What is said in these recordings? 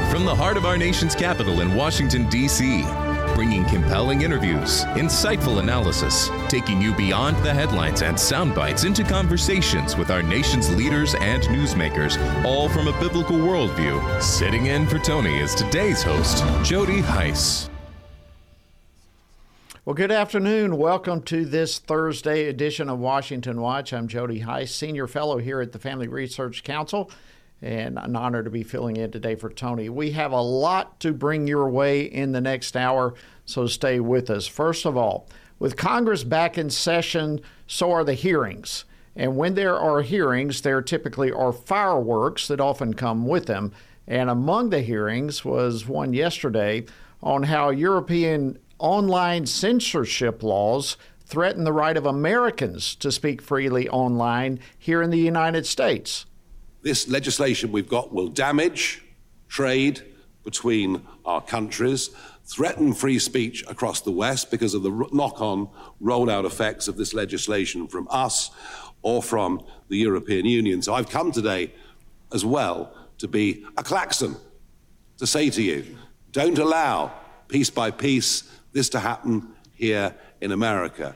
From the heart of our nation's capital in Washington, D.C., bringing compelling interviews, insightful analysis, taking you beyond the headlines and sound bites into conversations with our nation's leaders and newsmakers, all from a biblical worldview. Sitting in for Tony is today's host, Jody Hice. Well, good afternoon. Welcome to this Thursday edition of Washington Watch. I'm Jody Hice, Senior Fellow here at the Family Research Council, and an honor to be filling in today for Tony. We have a lot to bring your way in the next hour, so stay with us. First of all, with Congress back in session, so are the hearings. And when there are hearings, there typically are fireworks that often come with them. And among the hearings was one yesterday on how European online censorship laws threaten the right of Americans to speak freely online here in the United States. This legislation we've got will damage trade between our countries, threaten free speech across the West because of the knock-on rollout effects of this legislation from us or from the European Union. So I've come today as well to be a klaxon, to say to you, don't allow, piece by piece, this to happen here in America.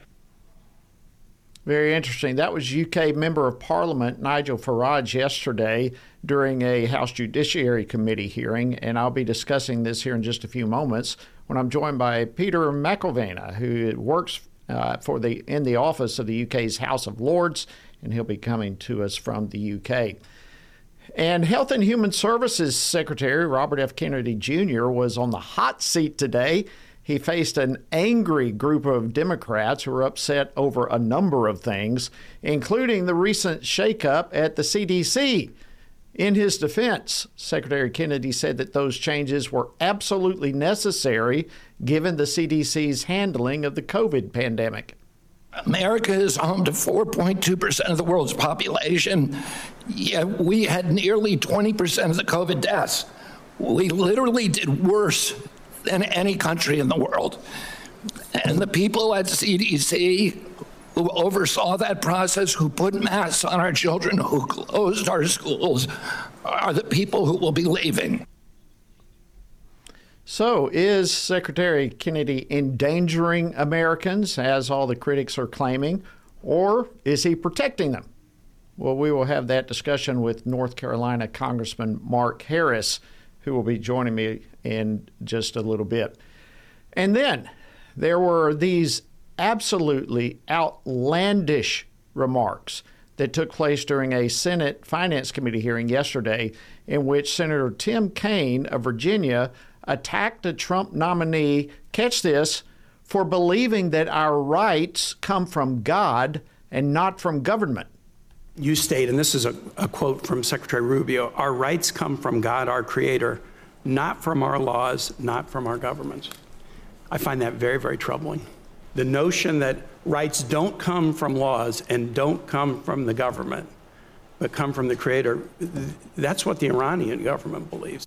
Very interesting. That was UK Member of Parliament Nigel Farage yesterday during a House Judiciary Committee hearing, and I'll be discussing this here in just a few moments when I'm joined by Peter McIlveen, who works in the office of the UK's House of Lords, and he'll be coming to us from the UK. And Health and Human Services Secretary Robert F. Kennedy Jr. was on the hot seat today. He faced an angry group of Democrats who were upset over a number of things, including the recent shakeup at the CDC. In his defense, Secretary Kennedy said that those changes were absolutely necessary given the CDC's handling of the COVID pandemic. America is home to 4.2% of the world's population, yet we had nearly 20% of the COVID deaths. We literally did worse than any country in the world. And the people at CDC who oversaw that process, who put masks on our children, who closed our schools, are the people who will be leaving. So is Secretary Kennedy endangering Americans, as all the critics are claiming, or is he protecting them? Well, we will have that discussion with North Carolina Congressman Mark Harris, who will be joining me in just a little bit. And then there were these absolutely outlandish remarks that took place during a Senate Finance Committee hearing yesterday, in which Senator Tim Kaine of Virginia attacked a Trump nominee, catch this, for believing that our rights come from God and not from government. You state, and this is a quote from Secretary Rubio, our rights come from God, our creator, not from our laws, not from our governments. I find that very, very troubling. The notion that rights don't come from laws and don't come from the government, but come from the creator, that's what the Iranian government believes.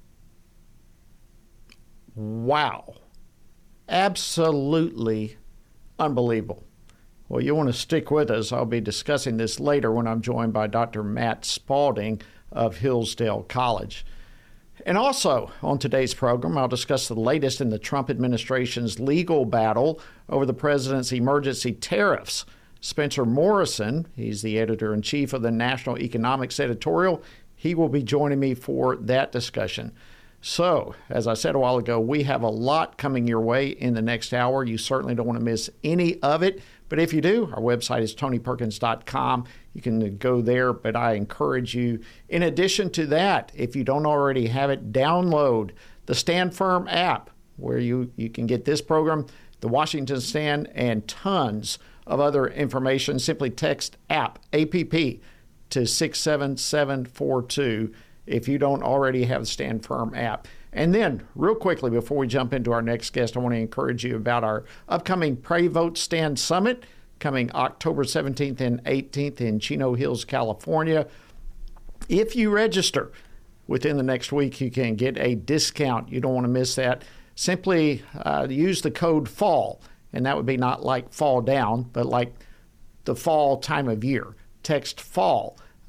Wow. Absolutely unbelievable. Well, you want to stick with us. I'll be discussing this later when I'm joined by Dr. Matt Spalding of Hillsdale College. And also on today's program, I'll discuss the latest in the Trump administration's legal battle over the president's emergency tariffs. Spencer Morrison, he's the editor-in-chief of the National Economics Editorial, he will be joining me for that discussion. So, as I said a while ago, we have a lot coming your way in the next hour. You certainly don't want to miss any of it. But if you do, our website is tonyperkins.com. You can go there, but I encourage you, in addition to that, if you don't already have it, download the Stand Firm app, where you can get this program, the Washington Stand, and tons of other information. Simply text app, APP, to 67742 if you don't already have the Stand Firm app. And then, real quickly, before we jump into our next guest, I want to encourage you about our upcoming Pray Vote Stand Summit coming October 17th and 18th in Chino Hills, California. If you register within the next week, you can get a discount. You don't want to miss that. Simply use the code FALL, and that would be not like fall down, but like the fall time of year. Text FALL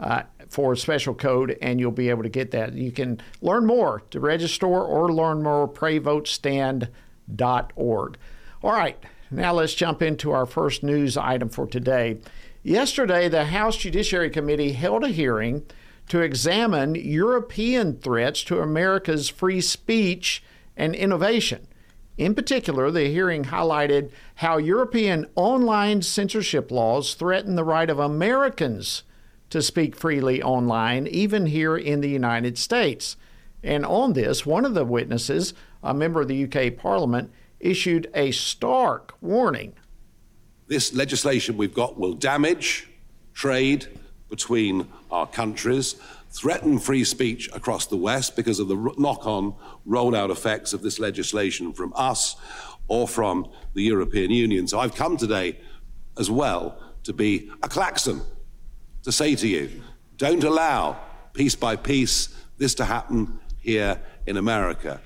for a special code, and you'll be able to get that. You can learn more to register or learn more, PrayVoteStand.org. All right, now let's jump into our first news item for today. Yesterday, the House Judiciary Committee held a hearing to examine European threats to America's free speech and innovation. In particular, the hearing highlighted how European online censorship laws threaten the right of Americans to speak freely online, even here in the United States. And on this, one of the witnesses, a member of the UK Parliament, issued a stark warning. This legislation we've got will damage trade between our countries, threaten free speech across the West because of the knock-on roll-out effects of this legislation from us or from the European Union. So I've come today as well to be a klaxon, to say to you, don't allow, piece by piece, this to happen here in America.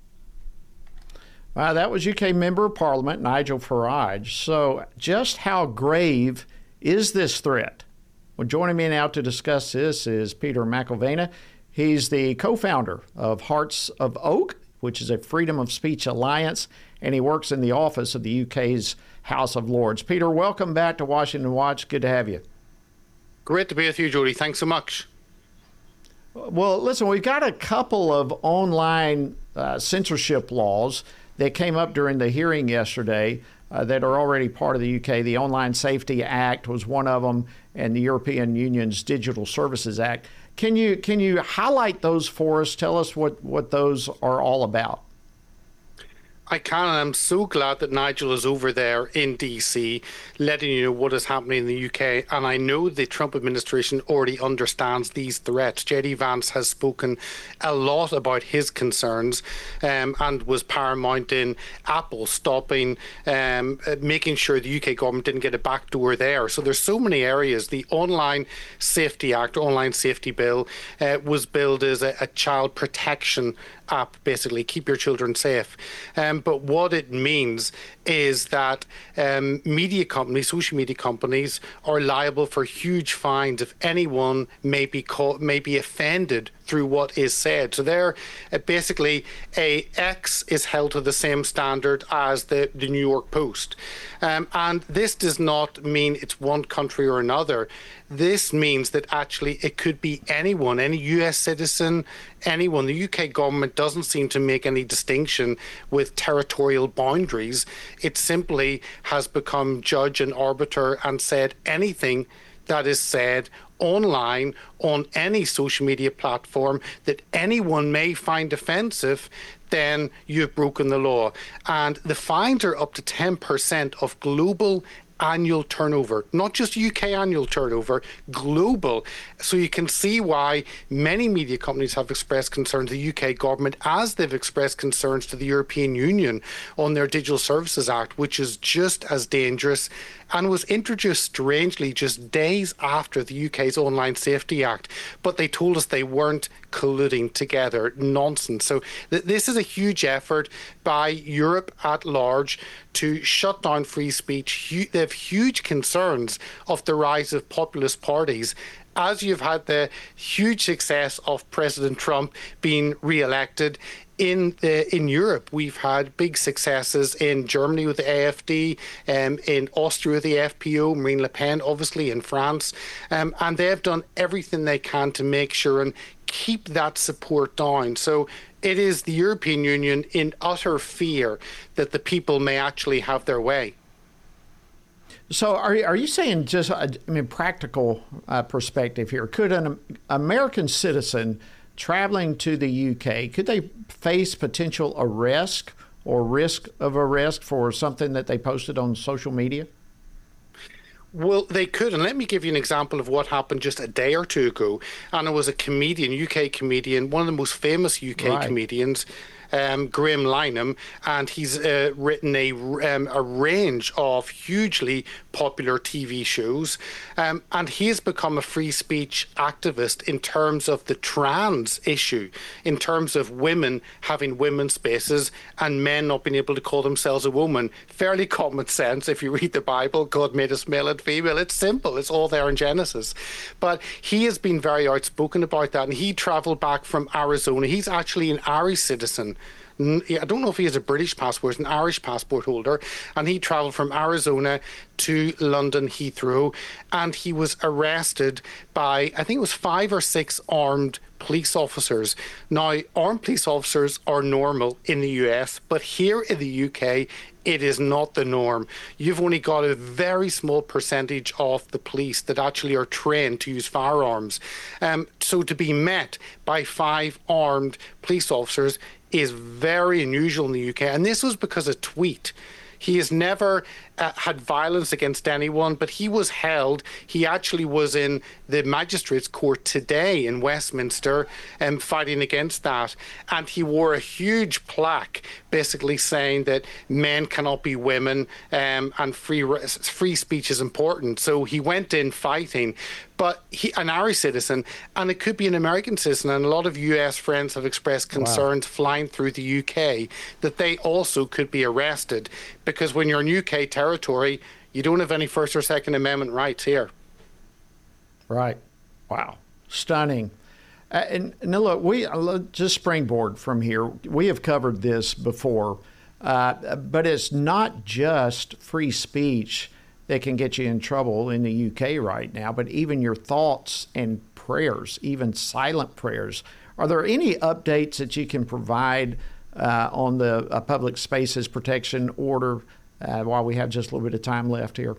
That was UK Member of Parliament Nigel Farage. So just how grave is this threat? Well, joining me now to discuss this is Peter McIlvena. He's the co-founder of Hearts of Oak, which is a freedom of speech alliance, and he works in the office of the UK's House of Lords. Peter, welcome back to Washington Watch. Good to have you. Great to be with you, Jody. Thanks so much. Well, listen, we've got a couple of online censorship laws that came up during the hearing yesterday that are already part of the UK. The Online Safety Act was one of them, and the European Union's Digital Services Act. Can you highlight those for us? Tell us what those are all about. I can, and I'm so glad that Nigel is over there in DC, letting you know what is happening in the UK. And I know the Trump administration already understands these threats. J.D. Vance has spoken a lot about his concerns and was paramount in Apple stopping, making sure the UK government didn't get a backdoor there. So there's so many areas. The Online Safety Act, Online Safety Bill, was billed as a child protection app, basically, keep your children safe. But what it means is that media companies, social media companies, are liable for huge fines if anyone may be offended through what is said. So there, basically, X is held to the same standard as the New York Post. And this does not mean it's one country or another. This means that actually it could be anyone, any US citizen, anyone. The UK government doesn't seem to make any distinction with territorial boundaries. It simply has become judge and arbiter and said anything that is said online on any social media platform that anyone may find offensive, then you've broken the law. And the fines are up to 10% of global annual turnover, not just UK annual turnover, global. So you can see why many media companies have expressed concerns to the UK government, as they've expressed concerns to the European Union on their Digital Services Act, which is just as dangerous and was introduced strangely just days after the UK's Online Safety Act. But they told us they weren't colluding together. Nonsense. So this is a huge effort by Europe at large to shut down free speech. They have huge concerns of the rise of populist parties. As you've had the huge success of President Trump being re-elected, in Europe, we've had big successes in Germany with the AfD, in Austria with the FPO, Marine Le Pen, obviously, in France. And they've done everything they can to make sure and keep that support down. So it is the European Union in utter fear that the people may actually have their way. So are you saying, just, practical perspective here, could an American citizen traveling to the UK, could they face potential arrest or risk of arrest for something that they posted on social media? Well, they could. And let me give you an example of what happened just a day or two ago. And it was a comedian, UK comedian, one of the most famous UK comedians, Graham Linehan, and he's written a range of hugely popular TV shows, and he has become a free speech activist in terms of the trans issue, in terms of women having women's spaces and men not being able to call themselves a woman. Fairly common sense if you read the Bible. God made us male and female. It's simple. It's all there in Genesis. But he has been very outspoken about that, and he travelled back from Arizona. He's actually an Irish citizen. I don't know if he has a British passport, he's an Irish passport holder, and he travelled from Arizona to London Heathrow, and he was arrested by, I think it was 5 or 6 armed police officers. Now, armed police officers are normal in the US, but here in the UK, it is not the norm. You've only got a very small percentage of the police that actually are trained to use firearms. So to be met by 5 armed police officers is very unusual in the UK. And this was because of a tweet. He has never had violence against anyone, but he was held. He actually was in the magistrates' court today in Westminster fighting against that. And he wore a huge plaque basically saying that men cannot be women and free speech is important. So he went in fighting. But an Irish citizen, and it could be an American citizen, and a lot of US friends have expressed concerns flying through the UK that they also could be arrested, because when you're in UK territory, you don't have any First or Second Amendment rights here. Right. Wow. Stunning. And now look, just springboard from here. We have covered this before, but it's not just free speech that can get you in trouble in the UK right now, but even your thoughts and prayers, even silent prayers. Are there any updates that you can provide on the Public Spaces Protection Order while we have just a little bit of time left here?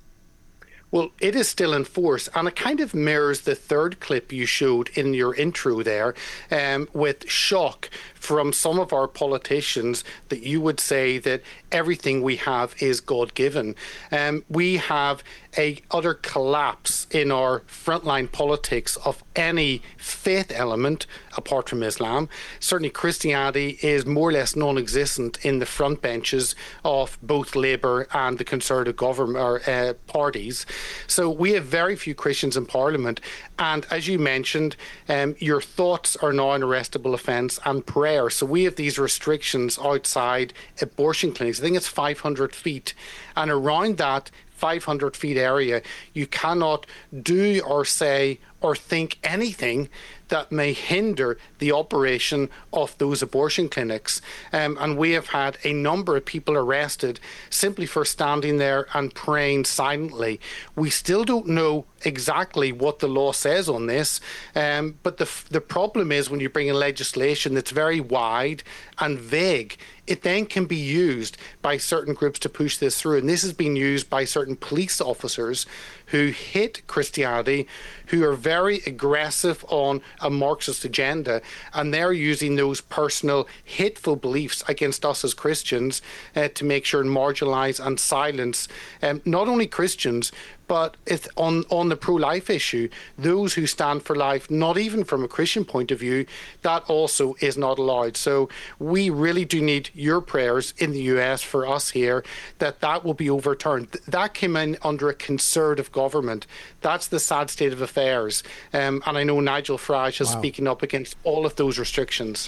Well, it is still in force, and it kind of mirrors the third clip you showed in your intro there, with shock from some of our politicians that you would say that everything we have is God-given. We have a utter collapse in our frontline politics of any faith element apart from Islam. Certainly Christianity is more or less non-existent in the front benches of both Labour and the Conservative government parties. So we have very few Christians in Parliament. And as you mentioned, your thoughts are now an arrestable offence, and prayer. So we have these restrictions outside abortion clinics. I think it's 500 feet. And around that 500 feet area, you cannot do or say or think anything that may hinder the operation of those abortion clinics. And we have had a number of people arrested simply for standing there and praying silently. We still don't know exactly what the law says on this, but the problem is when you bring in legislation that's very wide and vague, it then can be used by certain groups to push this through. And this has been used by certain police officers who hate Christianity, who are very aggressive on a Marxist agenda, and they're using those personal hateful beliefs against us as Christians to make sure and marginalise and silence not only Christians, but it's on the pro-life issue, those who stand for life, not even from a Christian point of view, that also is not allowed. So we really do need your prayers in the US for us here that will be overturned. That came in under a Conservative government. That's the sad state of affairs. And I know Nigel Farage is speaking up against all of those restrictions.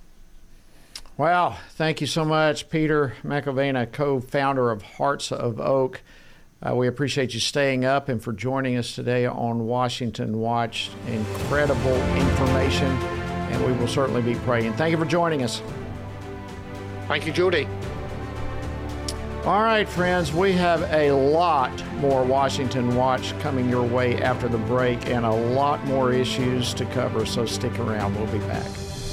Well, thank you so much, Peter McIlveen, co-founder of Hearts of Oak. We appreciate you staying up and for joining us today on Washington Watch. Incredible information, and we will certainly be praying. Thank you for joining us. Thank you, Jody. All right, friends, we have a lot more Washington Watch coming your way after the break and a lot more issues to cover, so stick around. We'll be back.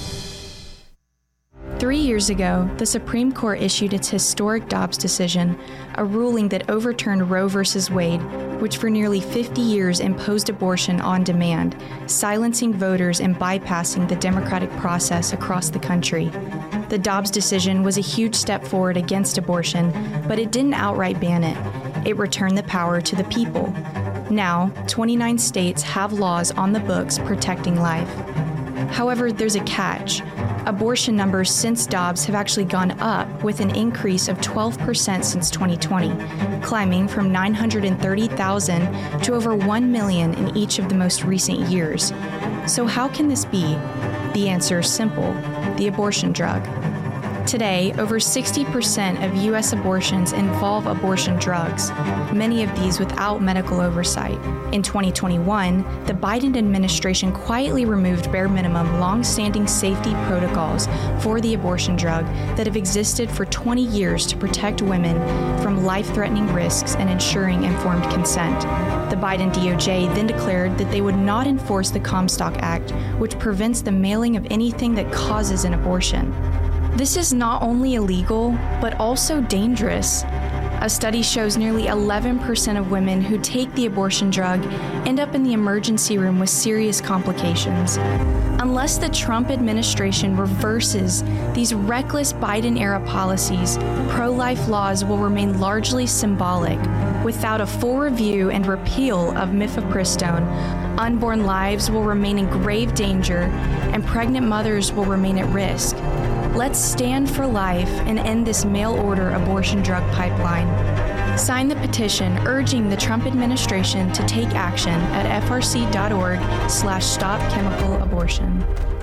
3 years ago, the Supreme Court issued its historic Dobbs decision, a ruling that overturned Roe v. Wade, which for nearly 50 years imposed abortion on demand, silencing voters and bypassing the democratic process across the country. The Dobbs decision was a huge step forward against abortion, but it didn't outright ban it. It returned the power to the people. Now, 29 states have laws on the books protecting life. However, there's a catch. Abortion numbers since Dobbs have actually gone up, with an increase of 12% since 2020, climbing from 930,000 to over 1 million in each of the most recent years. So how can this be? The answer is simple: the abortion drug. Today, over 60% of U.S. abortions involve abortion drugs, many of these without medical oversight. In 2021, the Biden administration quietly removed bare minimum long-standing safety protocols for the abortion drug that have existed for 20 years to protect women from life-threatening risks and ensuring informed consent. The Biden DOJ then declared that they would not enforce the Comstock Act, which prevents the mailing of anything that causes an abortion. This is not only illegal, but also dangerous. A study shows nearly 11% of women who take the abortion drug end up in the emergency room with serious complications. Unless the Trump administration reverses these reckless Biden-era policies, pro-life laws will remain largely symbolic. Without a full review and repeal of mifepristone, unborn lives will remain in grave danger and pregnant mothers will remain at risk. Let's stand for life and end this mail-order abortion drug pipeline. Sign the petition urging the Trump administration to take action at frc.org/stopchemicalabortion.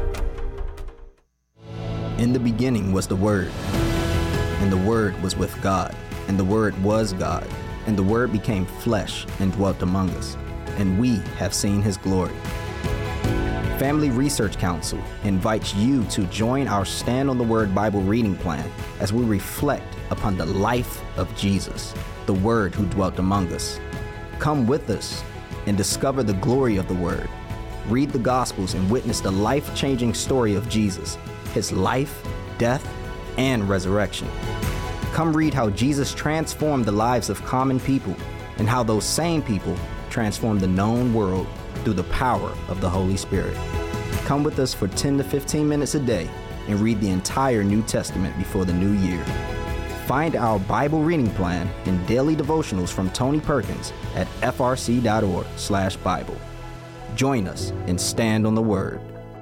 In the beginning was the Word, and the Word was with God, and the Word was God, and the Word became flesh and dwelt among us, and we have seen his glory. Family Research Council invites you to join our Stand on the Word Bible reading plan as we reflect upon the life of Jesus, the Word who dwelt among us. Come with us and discover the glory of the Word. Read the Gospels and witness the life-changing story of Jesus, his life, death, and resurrection. Come read how Jesus transformed the lives of common people and how those same people transformed the known world through the power of the Holy Spirit. Come with us for 10 to 15 minutes a day and read the entire New Testament before the new year. Find our Bible reading plan and daily devotionals from Tony Perkins at frc.org/Bible. Join us and stand on the Word.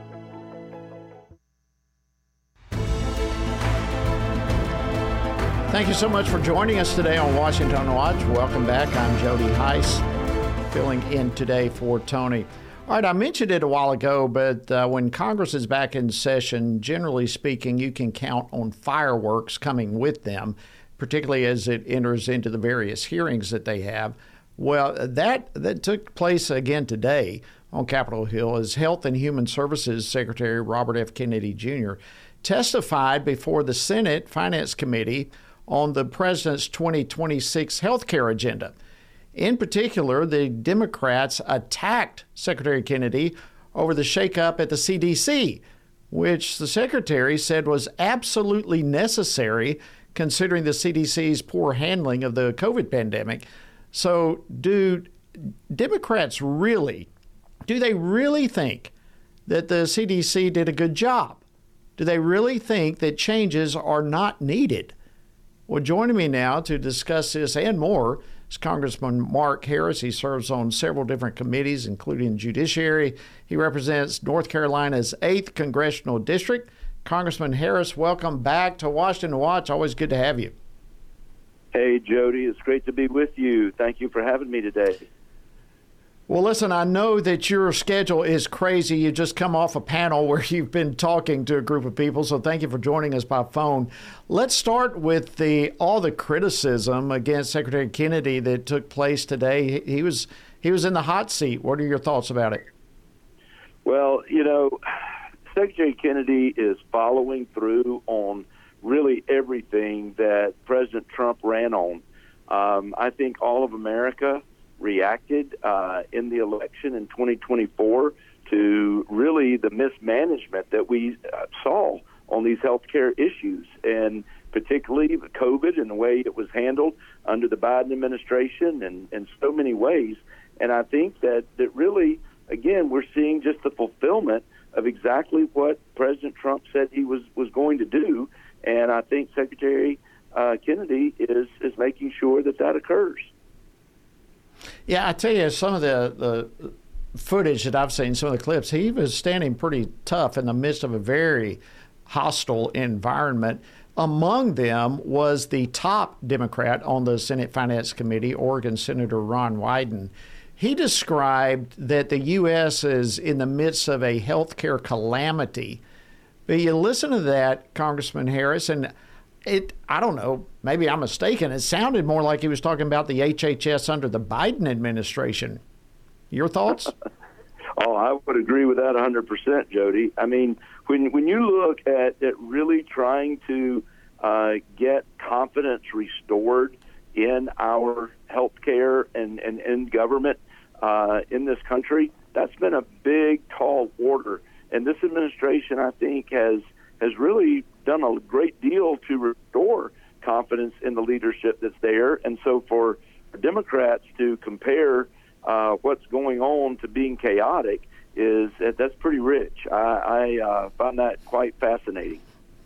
Thank you so much for joining us today on Washington Watch. Welcome back. I'm Jody Heiss, filling in today for Tony. All right, I mentioned it a while ago, but when Congress is back in session, generally speaking, you can count on fireworks coming with them, particularly as it enters into the various hearings that they have. Well, that took place again today on Capitol Hill as Health and Human Services Secretary Robert F. Kennedy Jr. testified before the Senate Finance Committee on the president's 2026 health care agenda. In particular, the Democrats attacked Secretary Kennedy over the shakeup at the CDC, which the secretary said was absolutely necessary considering the CDC's poor handling of the COVID pandemic. So do Democrats really think that the CDC did a good job? Do they really think that changes are not needed? Well, joining me now to discuss this and more is Congressman Mark Harris. He serves on several different committees, including Judiciary. He represents North Carolina's 8th Congressional District. Congressman Harris, welcome back to Washington Watch. Always good to have you. Hey, Jody. It's great to be with you. Thank you for having me today. Well, listen, I know that your schedule is crazy. You just come off a panel where you've been talking to a group of people, so thank you for joining us by phone. Let's start with all the criticism against Secretary Kennedy that took place today. He was in the hot seat. What are your thoughts about it? Well, Secretary Kennedy is following through on really everything that President Trump ran on. I think all of America reacted in the election in 2024 to really the mismanagement that we saw on these healthcare issues, and particularly COVID and the way it was handled under the Biden administration and in so many ways. And I think that really, again, we're seeing just the fulfillment of exactly what President Trump said he was going to do. And I think Secretary Kennedy is making sure that occurs. Yeah, I tell you, some of the footage that I've seen, some of the clips, he was standing pretty tough in the midst of a very hostile environment. Among them was the top Democrat on the Senate Finance Committee, Oregon Senator Ron Wyden. He described that the U.S. is in the midst of a healthcare calamity. But you listen to that, Congressman Harris, and I don't know, maybe I'm mistaken. It sounded more like he was talking about the HHS under the Biden administration. Your thoughts? Oh, I would agree with that 100%, Jody. I mean, when you look at really trying to get confidence restored in our healthcare and in government in this country, that's been a big, tall order. And this administration, I think, has really done a great deal to restore confidence in the leadership that's there. And so for Democrats to compare what's going on to being chaotic that's pretty rich. I find that quite fascinating.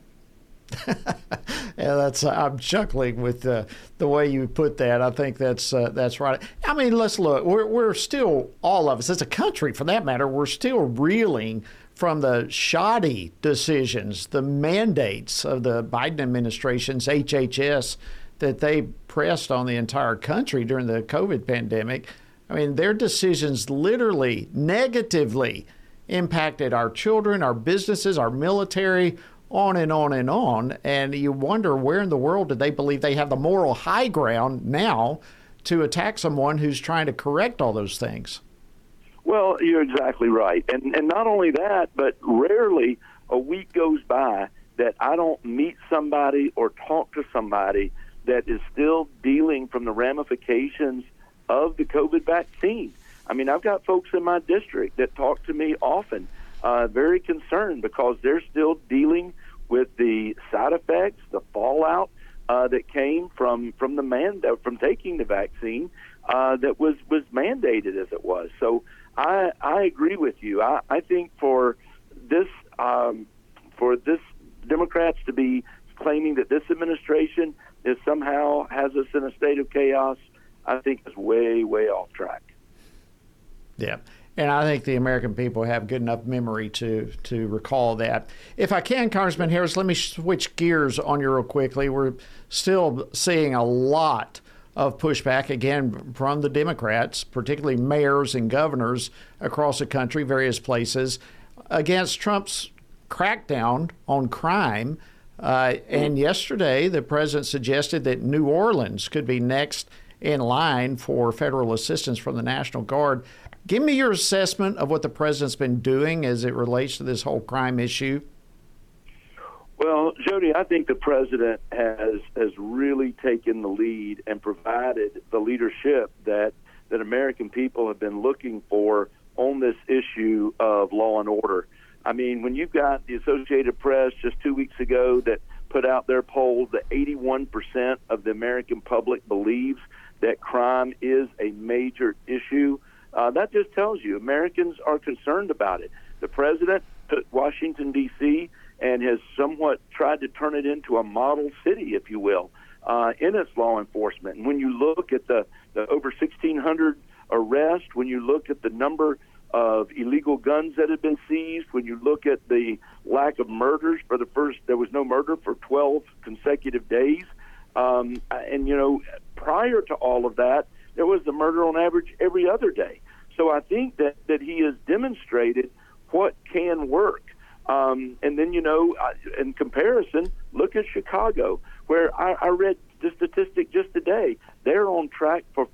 Yeah, I'm chuckling with the way you put that. I think that's right. I mean, let's look. We're still, all of us, as a country for that matter, we're still reeling from the shoddy decisions, the mandates of the Biden administration's HHS that they pressed on the entire country during the COVID pandemic. I mean, their decisions literally negatively impacted our children, our businesses, our military, on and on and on. And you wonder, where in the world did they believe they have the moral high ground now to attack someone who's trying to correct all those things? Well, you're exactly right. And not only that, but rarely a week goes by that I don't meet somebody or talk to somebody that is still dealing from the ramifications of the COVID vaccine. I mean, I've got folks in my district that talk to me often, very concerned because they're still dealing with the side effects, the fallout that came from from taking the vaccine that was mandated as it was. So I agree with you. I think for this Democrats to be claiming that this administration is somehow has us in a state of chaos, I think is way, way off track. Yeah. And I think the American people have good enough memory to recall that. If I can, Congressman Harris, let me switch gears on you real quickly. We're still seeing a lot of pushback, again, from the Democrats, particularly mayors and governors across the country, various places, against Trump's crackdown on crime. And yesterday, the president suggested that New Orleans could be next in line for federal assistance from the National Guard. Give me your assessment of what the president's been doing as it relates to this whole crime issue. Well, Jody, I think the president has really taken the lead and provided the leadership that American people have been looking for on this issue of law and order. I mean, when you've got the Associated Press just 2 weeks ago that put out their poll that 81% of the American public believes that crime is a major issue, that just tells you Americans are concerned about it. The president took Washington, D.C., and has somewhat tried to turn it into a model city, if you will, in its law enforcement. And when you look at the over 1,600 arrests, when you look at the number of illegal guns that have been seized, when you look at the lack of murders there was no murder for 12 consecutive days. And, prior to all of that, there was the murder on average every other day. So I think that he has demonstrated what can work. And then, in comparison, look at Chicago, where I read the statistic just today. They're on track for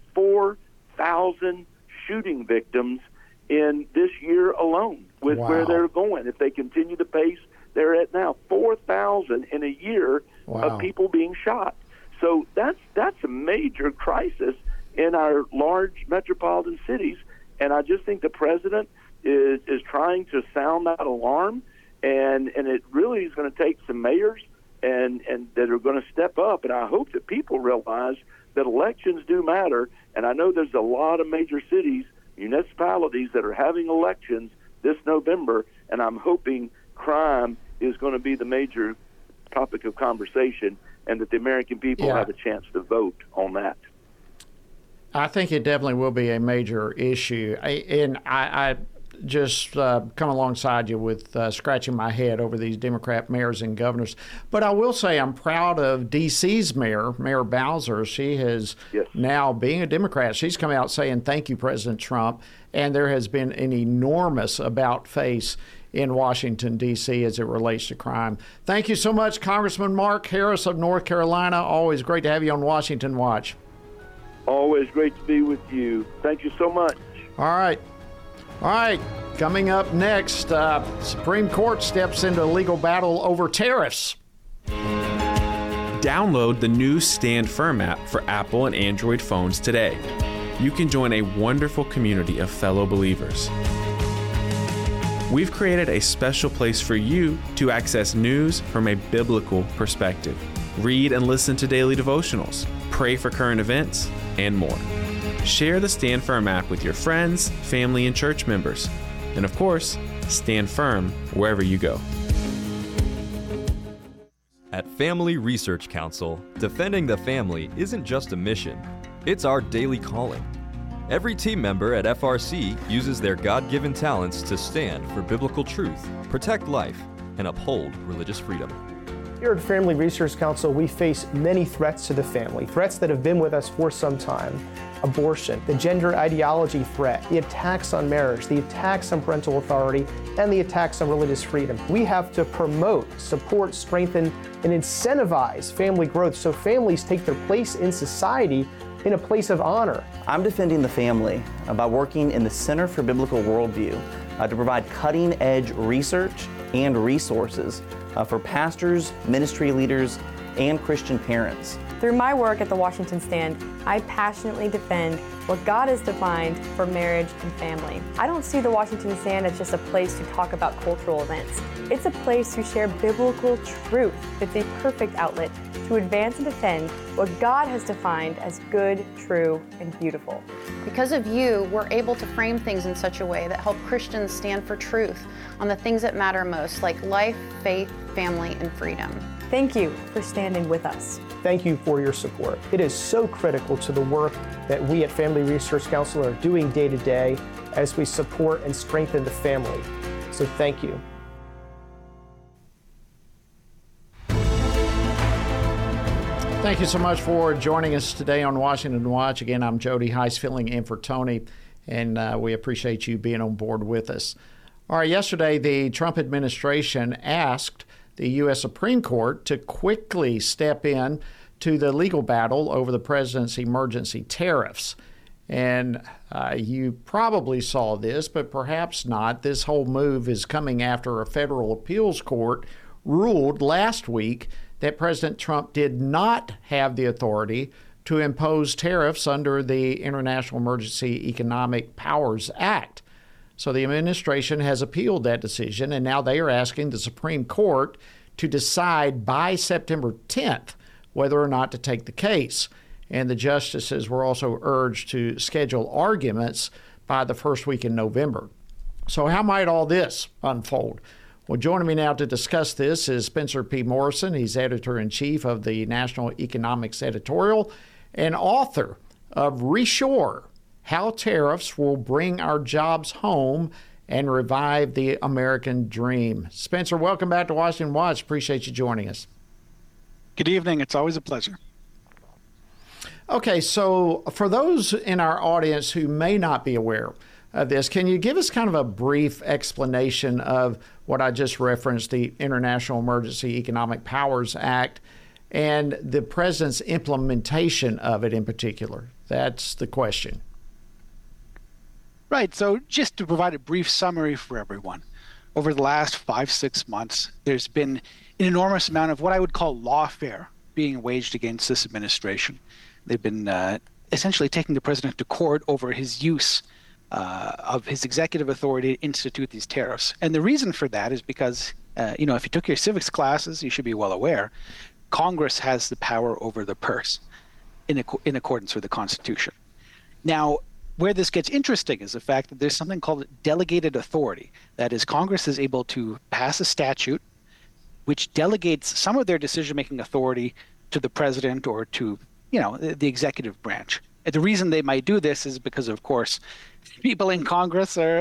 4,000 shooting victims in this year alone with where they're going. If they continue the pace they're at now, 4,000 in a year of people being shot. So that's a major crisis in our large metropolitan cities. And I just think the president is trying to sound that alarm. And it really is going to take some mayors and that are going to step up. And I hope that people realize that elections do matter. And I know there's a lot of major cities, municipalities that are having elections this November. And I'm hoping crime is going to be the major topic of conversation and that the American people have a chance to vote on that. I think it definitely will be a major issue. I just come alongside you with scratching my head over these Democrat mayors and governors. But I will say I'm proud of D.C.'s mayor, Mayor Bowser. She has now, being a Democrat, she's come out saying, thank you, President Trump. And there has been an enormous about-face in Washington, D.C. as it relates to crime. Thank you so much, Congressman Mark Harris of North Carolina. Always great to have you on Washington Watch. Always great to be with you. Thank you so much. All right. Coming up next, Supreme Court steps into a legal battle over tariffs. Download the new Stand Firm app for Apple and Android phones today. You can join a wonderful community of fellow believers. We've created a special place for you to access news from a biblical perspective. Read and listen to daily devotionals, pray for current events, and more. Share the Stand Firm app with your friends, family, and church members. And of course, stand firm wherever you go. At Family Research Council, defending the family isn't just a mission, it's our daily calling. Every team member at FRC uses their God-given talents to stand for biblical truth, protect life, and uphold religious freedom. Here at Family Research Council, we face many threats to the family, threats that have been with us for some time. Abortion, the gender ideology threat, the attacks on marriage, the attacks on parental authority, and the attacks on religious freedom. We have to promote, support, strengthen, and incentivize family growth so families take their place in society in a place of honor. I'm defending the family by working in the Center for Biblical Worldview to provide cutting-edge research and resources for pastors, ministry leaders, and Christian parents. Through my work at the Washington Stand, I passionately defend what God has defined for marriage and family. I don't see the Washington Stand as just a place to talk about cultural events. It's a place to share biblical truth. It's a perfect outlet to advance and defend what God has defined as good, true, and beautiful. Because of you, we're able to frame things in such a way that help Christians stand for truth on the things that matter most, like life, faith, family, and freedom. Thank you for standing with us. Thank you for your support. It is so critical to the work that we at Family Research Council are doing day to day as we support and strengthen the family. So thank you. Thank you so much for joining us today on Washington Watch. Again, I'm Jody Heiss filling in for Tony, and we appreciate you being on board with us. All right, yesterday the Trump administration asked the U.S. Supreme Court to quickly step in to the legal battle over the president's emergency tariffs. And you probably saw this, but perhaps not. This whole move is coming after a federal appeals court ruled last week that President Trump did not have the authority to impose tariffs under the International Emergency Economic Powers Act. So the administration has appealed that decision, and now they are asking the Supreme Court to decide by September 10th whether or not to take the case. And the justices were also urged to schedule arguments by the first week in November. So how might all this unfold? Well, joining me now to discuss this is Spencer P. Morrison. He's editor-in-chief of the National Economics Editorial and author of Reshore: How Tariffs Will Bring Our Jobs Home and Revive the American Dream. Spencer, welcome back to Washington Watch. Appreciate you joining us. Good evening. It's always a pleasure. Okay, so for those in our audience who may not be aware of this, can you give us kind of a brief explanation of what I just referenced, the International Emergency Economic Powers Act, and the president's implementation of it in particular? That's the question. Right. So just to provide a brief summary for everyone, over the last 5-6 months, there's been an enormous amount of what I would call lawfare being waged against this administration. They've been essentially taking the president to court over his use of his executive authority to institute these tariffs. And the reason for that is because, if you took your civics classes, you should be well aware, Congress has the power over the purse in accordance with the Constitution. Now, where this gets interesting is the fact that there's something called delegated authority. That is, Congress is able to pass a statute which delegates some of their decision-making authority to the president or to, the executive branch. And the reason they might do this is because, of course, people in Congress are,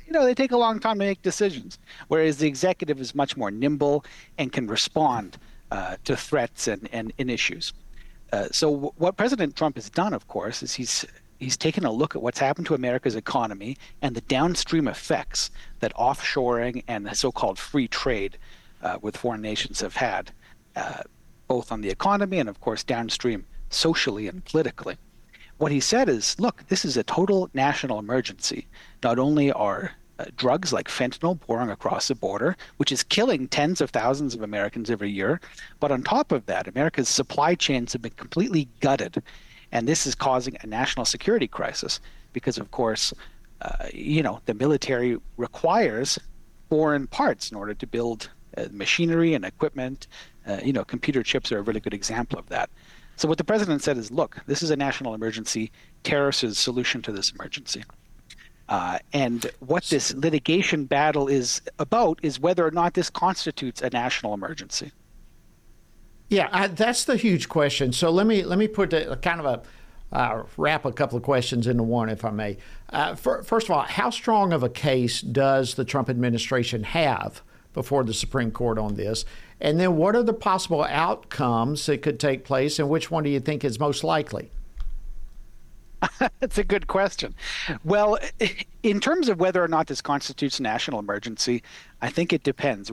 they take a long time to make decisions, whereas the executive is much more nimble and can respond to threats and issues. So what President Trump has done, of course, is he's taken a look at what's happened to America's economy and the downstream effects that offshoring and the so-called free trade with foreign nations have had, both on the economy and, of course, downstream socially and politically. What he said is, look, this is a total national emergency. Not only are drugs like fentanyl pouring across the border, which is killing tens of thousands of Americans every year, but on top of that, America's supply chains have been completely gutted. And this is causing a national security crisis because, of course, the military requires foreign parts in order to build machinery and equipment. Computer chips are a really good example of that. So what the president said is, look, this is a national emergency. Tariffs is the solution to this emergency. And what this litigation battle is about is whether or not this constitutes a national emergency. Yeah, that's the huge question. So let me put wrap a couple of questions into one, if I may. First of all, how strong of a case does the Trump administration have before the Supreme Court on this? And then what are the possible outcomes that could take place, and which one do you think is most likely? That's a good question. Well, in terms of whether or not this constitutes a national emergency, I think it depends.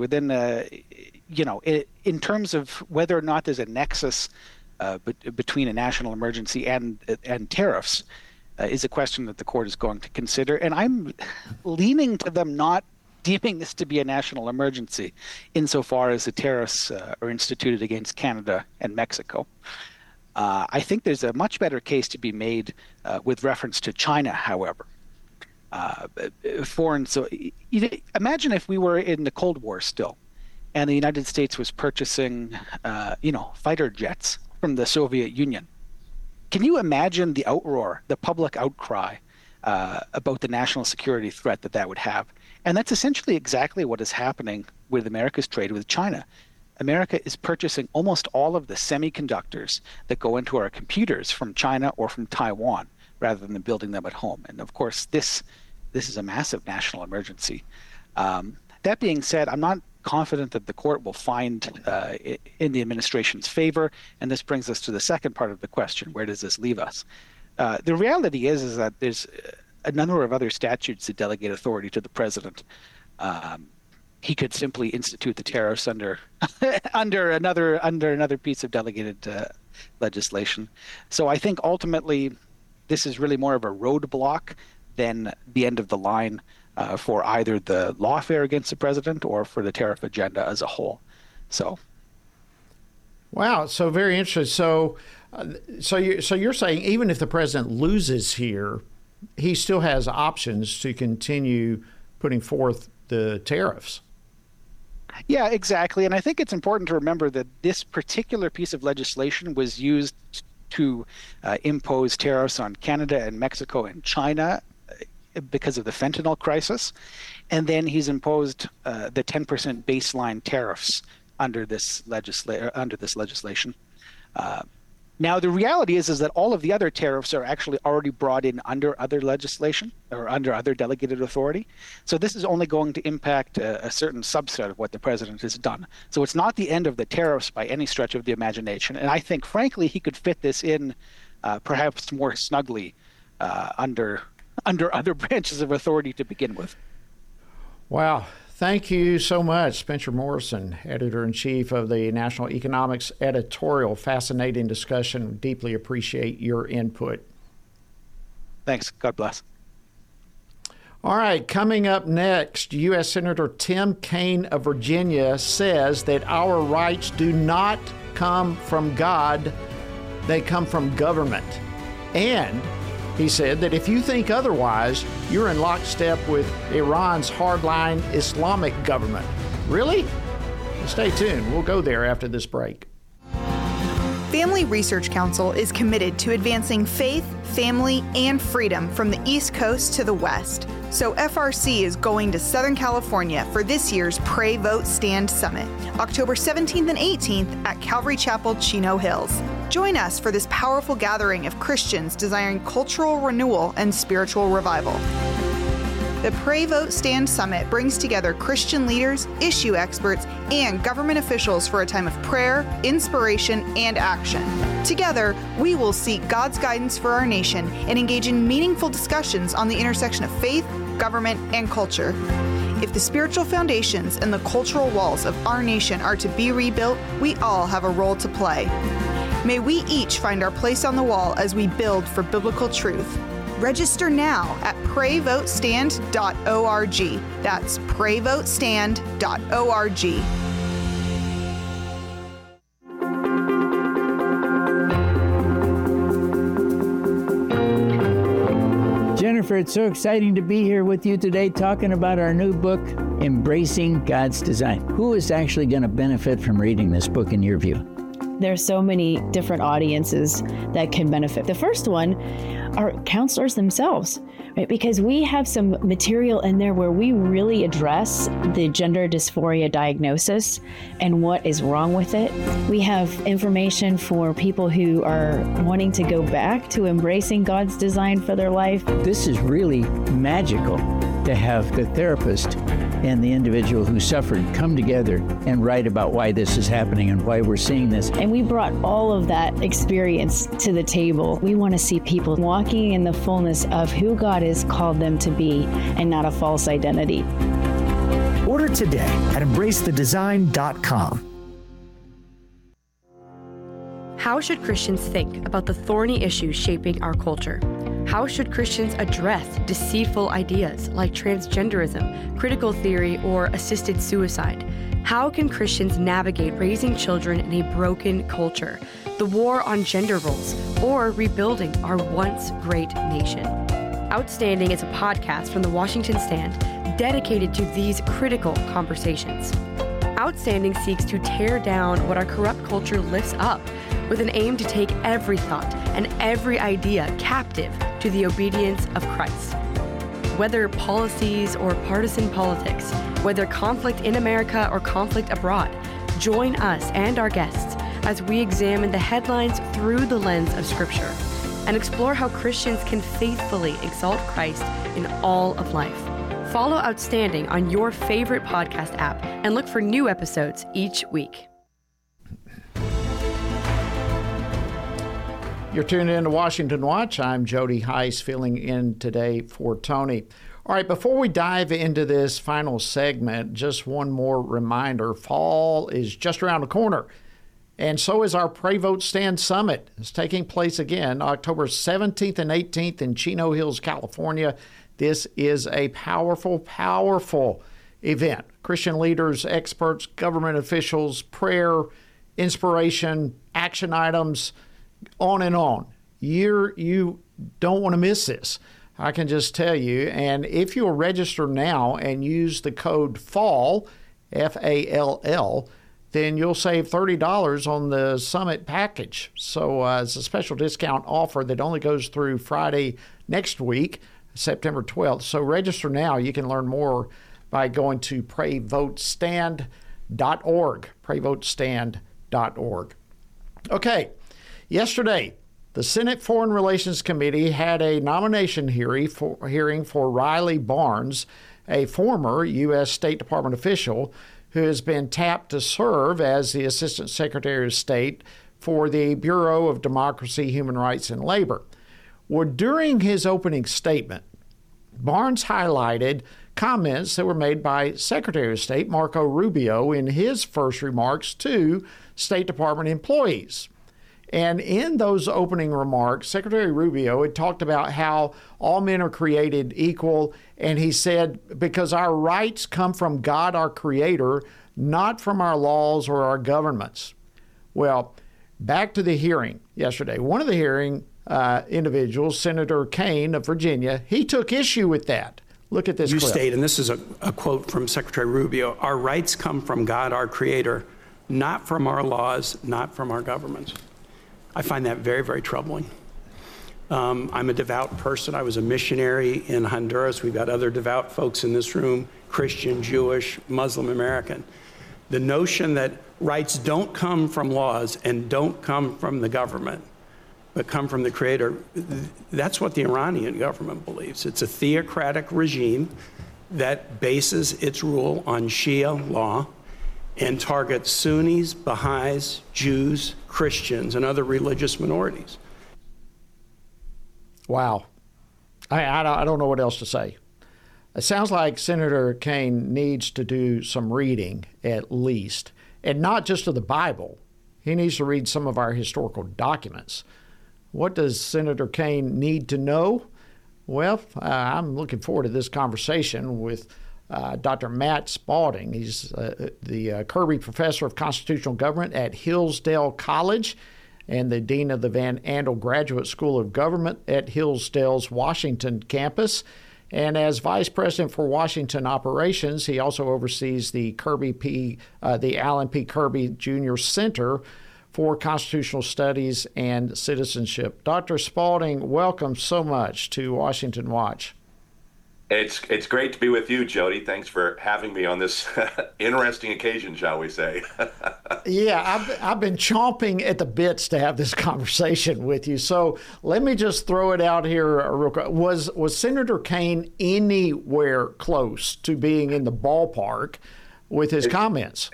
In terms of whether or not there's a nexus between a national emergency and tariffs, is a question that the court is going to consider. And I'm leaning to them not deeming this to be a national emergency insofar as the tariffs are instituted against Canada and Mexico. I think there's a much better case to be made with reference to China, however. Imagine if we were in the Cold War still, and the United States was purchasing, fighter jets from the Soviet Union. Can you imagine the outroar, the public outcry about the national security threat that would have? And that's essentially exactly what is happening with America's trade with China. America is purchasing almost all of the semiconductors that go into our computers from China or from Taiwan, rather than building them at home. And of course, this is a massive national emergency. That being said, I'm not confident that the court will find in the administration's favor. And this brings us to the second part of the question: where does this leave us? The reality is that there's a number of other statutes that delegate authority to the president. He could simply institute the tariffs under another piece of delegated legislation. So I think ultimately this is really more of a roadblock than the end of the line for either the lawfare against the president or for the tariff agenda as a whole. So, wow, so very interesting. So you're saying even if the president loses here, he still has options to continue putting forth the tariffs. Yeah, exactly. And I think it's important to remember that this particular piece of legislation was used to impose tariffs on Canada and Mexico and China because of the fentanyl crisis. And then he's imposed the 10% baseline tariffs under this legislation. Now, the reality is that all of the other tariffs are actually already brought in under other legislation or under other delegated authority. So this is only going to impact a certain subset of what the president has done. So it's not the end of the tariffs by any stretch of the imagination. And I think, frankly, he could fit this in perhaps more snugly under other branches of authority to begin with. Wow. Thank you so much, Spencer Morrison, Editor-in-Chief of the National Economics Editorial. Fascinating discussion. Deeply appreciate your input. Thanks. God bless. All right, coming up next, U.S. Senator Tim Kaine of Virginia says that our rights do not come from God, they come from government. And he said that if you think otherwise, you're in lockstep with Iran's hardline Islamic government. Really? Stay tuned. We'll go there after this break. Family Research Council is committed to advancing faith, family, and freedom from the East Coast to the West. So FRC is going to Southern California for this year's Pray, Vote, Stand Summit, October 17th and 18th at Calvary Chapel, Chino Hills. Join us for this powerful gathering of Christians desiring cultural renewal and spiritual revival. The Pray, Vote, Stand Summit brings together Christian leaders, issue experts, and government officials for a time of prayer, inspiration, and action. Together, we will seek God's guidance for our nation and engage in meaningful discussions on the intersection of faith, government, and culture. If the spiritual foundations and the cultural walls of our nation are to be rebuilt, we all have a role to play. May we each find our place on the wall as we build for biblical truth. Register now at prayvotestand.org. That's prayvotestand.org. Jennifer, it's so exciting to be here with you today talking about our new book, Embracing God's Design. Who is actually going to benefit from reading this book in your view? There's so many different audiences that can benefit. The first one are counselors themselves, right? Because we have some material in there where we really address the gender dysphoria diagnosis and what is wrong with it. We have information for people who are wanting to go back to embracing God's design for their life. This is really magical to have the therapist and the individual who suffered come together and write about why this is happening and why we're seeing this. And we brought all of that experience to the table. We want to see people walking in the fullness of who God has called them to be and not a false identity. Order today at embracethedesign.com. How should Christians think about the thorny issues shaping our culture? How should Christians address deceitful ideas like transgenderism, critical theory, or assisted suicide? How can Christians navigate raising children in a broken culture, the war on gender roles, or rebuilding our once great nation? Outstanding is a podcast from the Washington Stand dedicated to these critical conversations. Outstanding seeks to tear down what our corrupt culture lifts up with an aim to take every thought and every idea captive to the obedience of Christ. Whether policies or partisan politics, whether conflict in America or conflict abroad, join us and our guests as we examine the headlines through the lens of Scripture and explore how Christians can faithfully exalt Christ in all of life. Follow Outstanding on your favorite podcast app and look for new episodes each week. You're tuned in to Washington Watch. I'm Jody Heiss, filling in today for Tony. All right, before we dive into this final segment, just one more reminder. Fall is just around the corner, and so is our Pray, Vote, Stand Summit. It's taking place again October 17th and 18th in Chino Hills, California. This is a powerful, powerful event. Christian leaders, experts, government officials, prayer, inspiration, action items, on and on. You don't want to miss this. I can just tell you. And if you'll register now and use the code FALL, F-A-L-L, then you'll save $30 on the summit package. So it's a special discount offer that only goes through Friday next week, September 12th. So register now. You can learn more by going to prayvotestand.org, prayvotestand.org. Okay. Yesterday, the Senate Foreign Relations Committee had a nomination hearing for Riley Barnes, a former U.S. State Department official who has been tapped to serve as the Assistant Secretary of State for the Bureau of Democracy, Human Rights, and Labor. Well, during his opening statement, Barnes highlighted comments that were made by Secretary of State Marco Rubio in his first remarks to State Department employees. And in those opening remarks, Secretary Rubio had talked about how all men are created equal. And he said, because our rights come from God, our Creator, not from our laws or our governments. Well, back to the hearing yesterday. One of the hearing individuals, Senator Kaine of Virginia, he took issue with that. Look at this clip. You state, and this is a quote from Secretary Rubio, our rights come from God, our Creator, not from our laws, not from our governments. I find that very, very troubling. I'm a devout person. I was a missionary in Honduras. We've got other devout folks in this room, Christian, Jewish, Muslim, American. The notion that rights don't come from laws and don't come from the government but come from the Creator. That's what the Iranian government believes. It's a theocratic regime that bases its rule on Shia law and targets Sunnis, Baha'is, Jews, Christians, and other religious minorities. Wow. I don't know what else to say. It sounds like Senator Kaine needs to do some reading, at least, and not just of the Bible. He needs to read some of our historical documents. What does Senator Kaine need to know? Well, I'm looking forward to this conversation with Dr. Matt Spalding. He's the Kirby Professor of Constitutional Government at Hillsdale College and the Dean of the Van Andel Graduate School of Government at Hillsdale's Washington campus. And as Vice President for Washington Operations, he also oversees the Alan P. Kirby Jr. Center for Constitutional Studies and Citizenship. Dr. Spalding, welcome so much to Washington Watch. It's great to be with you, Jody. Thanks for having me on this interesting occasion, shall we say. Yeah, I've been chomping at the bits to have this conversation with you. So let me just throw it out here real quick. Was Senator Kaine anywhere close to being in the ballpark with his comments?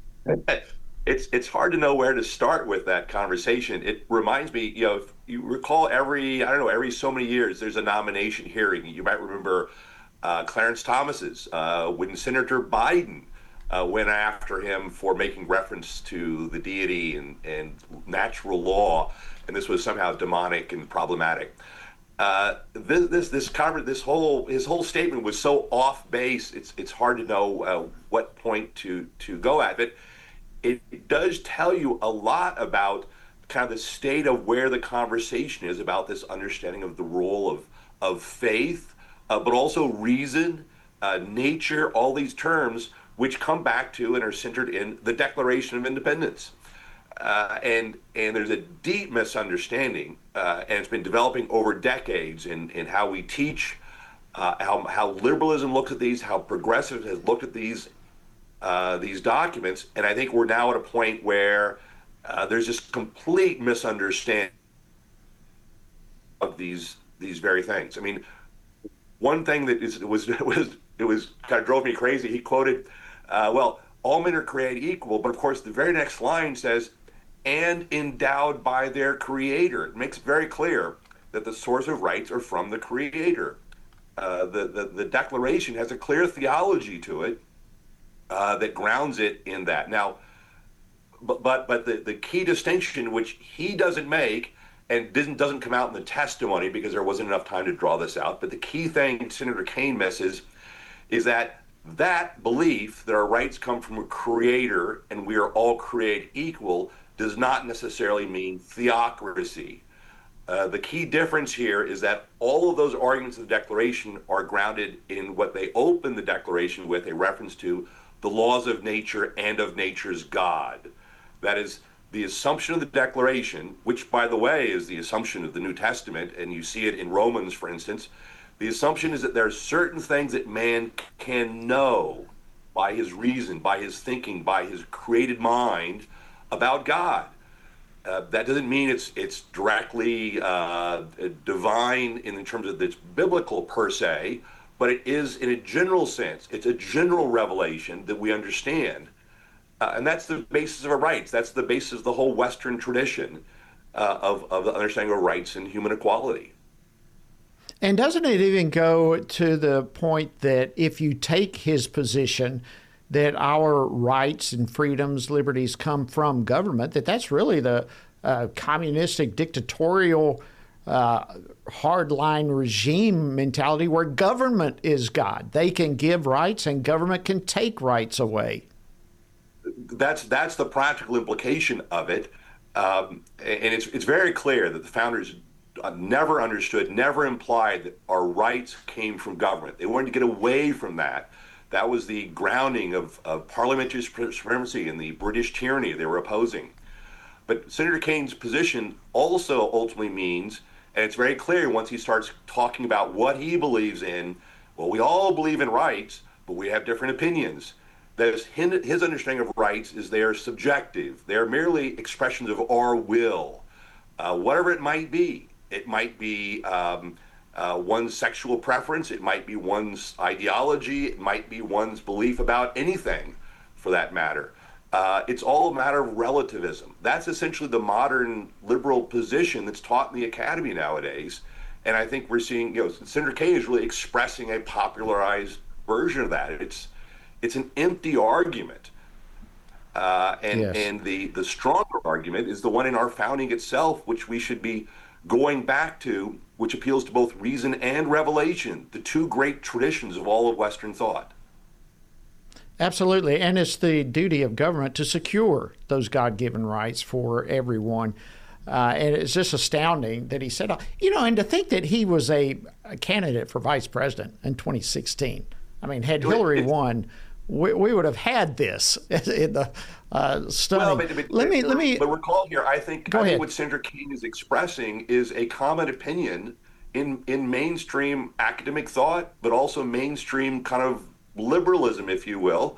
It's hard to know where to start with that conversation. It reminds me, if you recall every so many years, there's a nomination hearing. You might remember Clarence Thomas's, when Senator Biden went after him for making reference to the deity and natural law, and this was somehow demonic and problematic. His whole statement was so off base. It's hard to know what point to go at it. It does tell you a lot about kind of the state of where the conversation is about this understanding of the role of faith, but also reason, nature, all these terms which come back to and are centered in the Declaration of Independence. And there's a deep misunderstanding, and it's been developing over decades in how we teach, how liberalism looks at these, how progressive has looked at these documents, and I think we're now at a point where there's just complete misunderstanding of these very things. I mean, one thing that was kind of drove me crazy. He quoted, "Well, all men are created equal," but of course the very next line says, "and endowed by their Creator." It makes it very clear that the source of rights are from the Creator. The Declaration has a clear theology to it. That grounds it in that. Now, but the key distinction, which he doesn't make and doesn't come out in the testimony because there wasn't enough time to draw this out, but the key thing Senator Kaine misses is that belief that our rights come from a Creator and we are all created equal does not necessarily mean theocracy. The key difference here is that all of those arguments of the Declaration are grounded in what they open the Declaration with, a reference to the laws of nature and of nature's God. That is the assumption of the Declaration, which, by the way, is the assumption of the New Testament, and you see it in Romans, for instance. The assumption is that there are certain things that man can know by his reason, by his thinking, by his created mind about God. That doesn't mean it's directly divine in terms of it's biblical per se, but it is in a general sense. It's a general revelation that we understand. And that's the basis of our rights. That's the basis of the whole Western tradition of the understanding of rights and human equality. And doesn't it even go to the point that if you take his position that our rights and freedoms, liberties come from government, that's really the communistic, dictatorial hardline regime mentality where government is God. They can give rights and government can take rights away. That's the practical implication of it. And it's very clear that the founders never understood, never implied that our rights came from government. They wanted to get away from that. That was the grounding of parliamentary supremacy and the British tyranny they were opposing. But Senator Kaine's position also ultimately means, and it's very clear once he starts talking about what he believes in, well, we all believe in rights, but we have different opinions. That his understanding of rights is they are subjective. They are merely expressions of our will. whatever it might be. It might be one's sexual preference, it might be one's ideology, it might be one's belief about anything, for that matter. It's all a matter of relativism. That's essentially the modern liberal position that's taught in the academy nowadays. And I think we're seeing, Senator Kaine is really expressing a popularized version of that. It's an empty argument. And the stronger argument is the one in our founding itself, which we should be going back to, which appeals to both reason and revelation, the two great traditions of all of Western thought. Absolutely. And it's the duty of government to secure those God-given rights for everyone. And it's just astounding that he said, and to think that he was a candidate for vice president in 2016. I mean, had Hillary won, we would have had this in the stunning. Well, but recall here, I think what Senator Kaine is expressing is a common opinion in mainstream academic thought, but also mainstream kind of liberalism, if you will,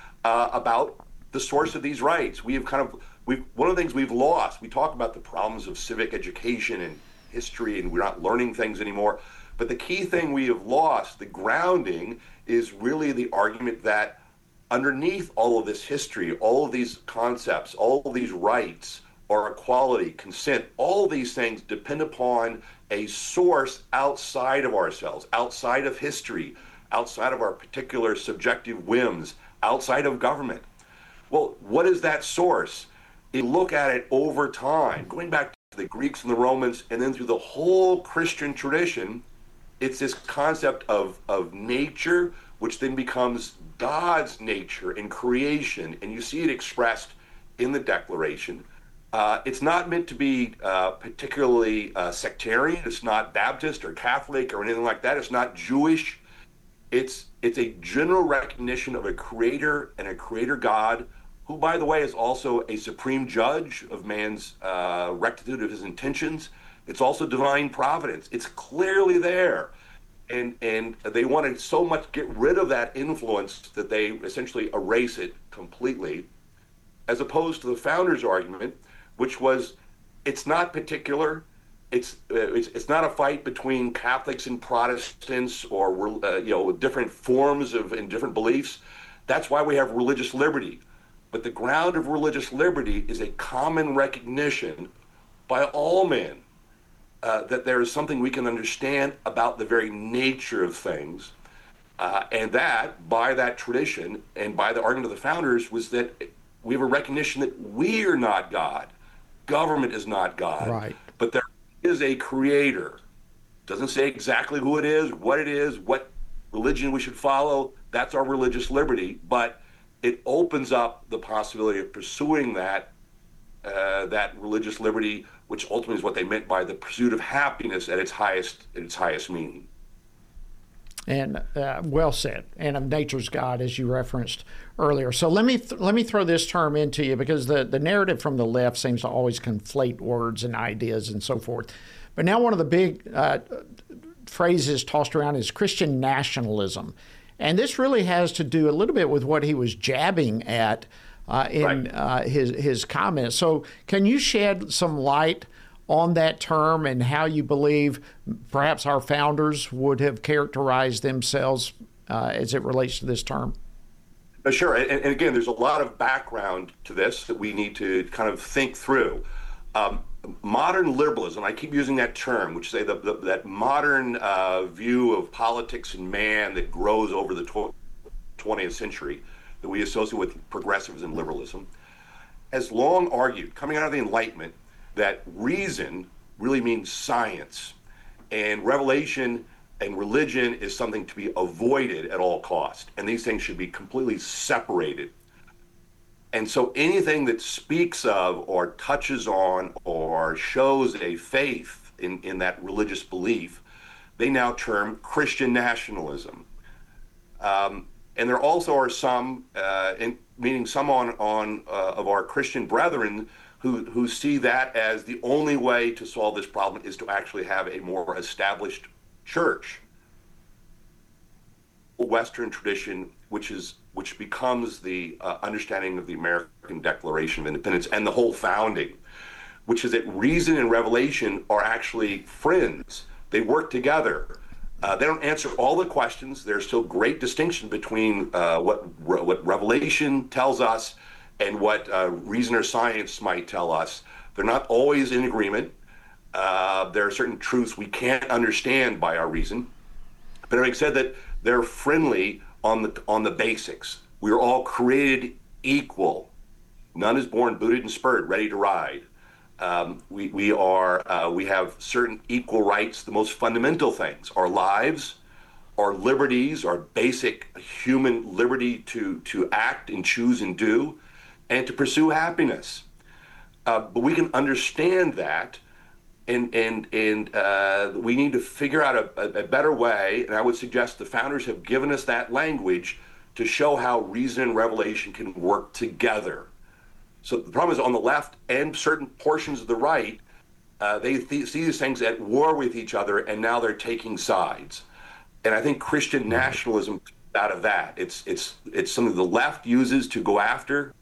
about the source of these rights. One of the things we've lost, we talk about the problems of civic education and history, and we're not learning things anymore. But the key thing we have lost, the grounding, is really the argument that underneath all of this history, all of these concepts, all of these rights, or equality, consent, all of these things depend upon a source outside of ourselves, outside of history, outside of our particular subjective whims, outside of government. Well, what is that source? You look at it over time, going back to the Greeks and the Romans, and then through the whole Christian tradition, it's this concept of nature, which then becomes God's nature in creation, and you see it expressed in the Declaration. It's not meant to be particularly sectarian. It's not Baptist or Catholic or anything like that. It's not Jewish. It's a general recognition of a creator and a creator God, who, by the way, is also a supreme judge of man's rectitude of his intentions. It's also divine providence. It's clearly there. And they want to so much get rid of that influence that they essentially erase it completely, as opposed to the founders' argument, which was, it's not particular. It's not a fight between Catholics and Protestants or different forms and different beliefs. That's why we have religious liberty. But the ground of religious liberty is a common recognition by all men that there is something we can understand about the very nature of things, and that, by that tradition and by the argument of the founders, was that we have a recognition that we are not God. Government is not God. Right. But there is a creator. Doesn't say exactly who it is, what religion we should follow. That's our religious liberty. But it opens up the possibility of pursuing that religious liberty, which ultimately is what they meant by the pursuit of happiness at its highest meaning. And well said. And of nature's God, as you referenced earlier. So let me throw this term into you, because the narrative from the left seems to always conflate words and ideas and so forth. But now one of the big phrases tossed around is Christian nationalism. And this really has to do a little bit with what he was jabbing at in his comments. So can you shed some light on that term and how you believe perhaps our founders would have characterized themselves as it relates to this term? Sure. And again, there's a lot of background to this that we need to kind of think through. Modern liberalism, I keep using that term, which say that modern view of politics and man that grows over the 20th century, that we associate with progressivism and liberalism, has long argued, coming out of the Enlightenment, that reason really means science, and revelation and religion is something to be avoided at all cost, and these things should be completely separated. And so anything that speaks of or touches on or shows a faith in that religious belief, they now term Christian nationalism. And there also are some, meaning some of our Christian brethren who see that as the only way to solve this problem is to actually have a more established church. Western tradition, which becomes the understanding of the American Declaration of Independence and the whole founding, which is that reason and revelation are actually friends. They work together. They don't answer all the questions. There's still great distinction between what revelation tells us and what reason or science might tell us. They're not always in agreement. There are certain truths we can't understand by our reason. But having said that, they're friendly on the basics. We are all created equal. None is born booted and spurred, ready to ride. We have certain equal rights, the most fundamental things, our lives, our liberties, our basic human liberty to act and choose and do, and to pursue happiness. But we can understand that, and we need to figure out a better way, and I would suggest the founders have given us that language to show how reason and revelation can work together. So the problem is on the left and certain portions of the right, they see these things at war with each other, and now they're taking sides. And I think Christian nationalism comes out of that. It's something the left uses to go after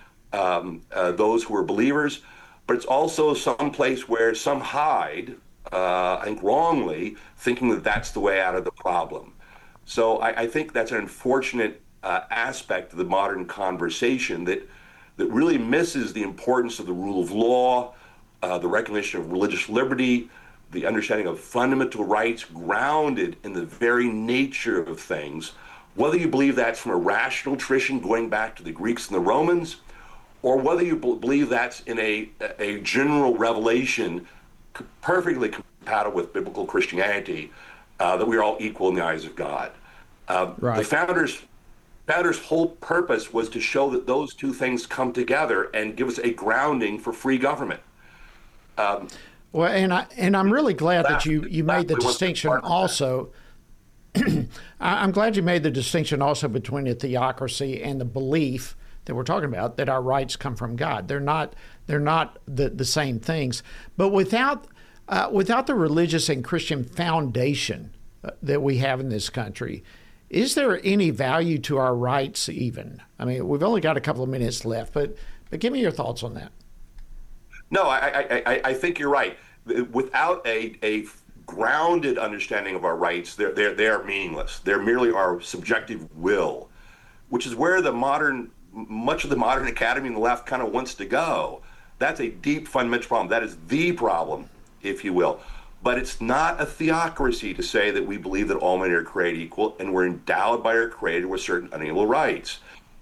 those who are believers, but it's also some place where some hide, I think wrongly, thinking that that's the way out of the problem. So I think that's an unfortunate aspect of the modern conversation that really misses the importance of the rule of law, the recognition of religious liberty, the understanding of fundamental rights grounded in the very nature of things, whether you believe that's from a rational tradition going back to the Greeks and the Romans, or whether you believe that's in a general revelation perfectly compatible with biblical Christianity, that we are all equal in the eyes of God. Right. The founders' whole purpose was to show that those two things come together and give us a grounding for free government. Well, and I'm really glad that you made the distinction also. I'm glad you made the distinction also between a theocracy and the belief that we're talking about that our rights come from God. They're not the same things. But without the religious and Christian foundation that we have in this country, is there any value to our rights even? I mean, we've only got a couple of minutes left, but give me your thoughts on that. No, I think you're right. Without a grounded understanding of our rights, they are meaningless. They're merely our subjective will, which is where much of the modern academy and the left kind of wants to go. That's a deep fundamental problem. That is the problem, if you will. But it's not a theocracy to say that we believe that all men are created equal and we're endowed by our Creator with certain unalienable rights.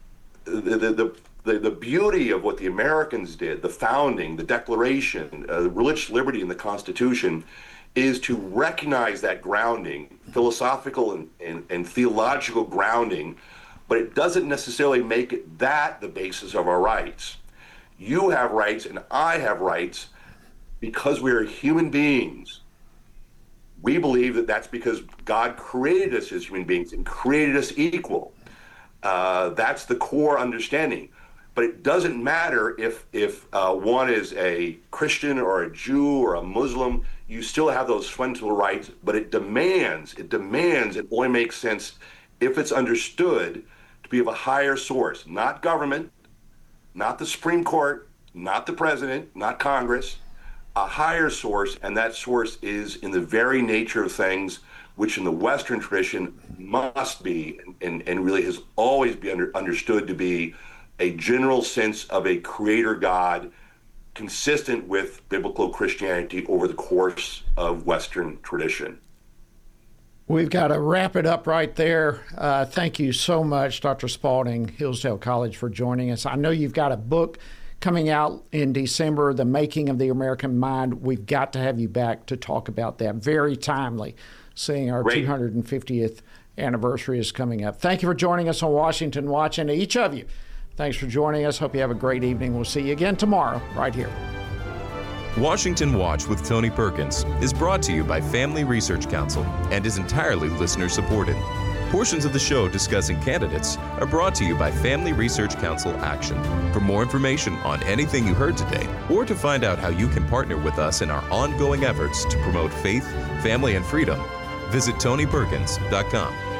The beauty of what the Americans did, the founding, the Declaration, religious liberty in the Constitution, is to recognize that grounding, philosophical and theological grounding, but it doesn't necessarily make it that the basis of our rights. You have rights and I have rights because we are human beings. We believe that that's because God created us as human beings and created us equal. That's the core understanding. But it doesn't matter if one is a Christian or a Jew or a Muslim. You still have those fundamental rights, but it demands, it only makes sense if it's understood to be of a higher source, not government, not the Supreme Court, not the president, not Congress, a higher source, and that source is in the very nature of things, which in the Western tradition must be, and really has always been understood to be a general sense of a creator God consistent with biblical Christianity over the course of Western tradition. We've got to wrap it up right there. Thank you so much, Dr. Spalding, Hillsdale College, for joining us. I know you've got a book coming out in December, The Making of the American Mind. We've got to have you back to talk about that. Very timely, seeing our 250th anniversary is coming up. Thank you for joining us on Washington Watch, and to each of you, thanks for joining us. Hope you have a great evening. We'll see you again tomorrow right here. Washington Watch with Tony Perkins is brought to you by Family Research Council and is entirely listener-supported. Portions of the show discussing candidates are brought to you by Family Research Council Action. For more information on anything you heard today, or to find out how you can partner with us in our ongoing efforts to promote faith, family, and freedom, visit TonyPerkins.com.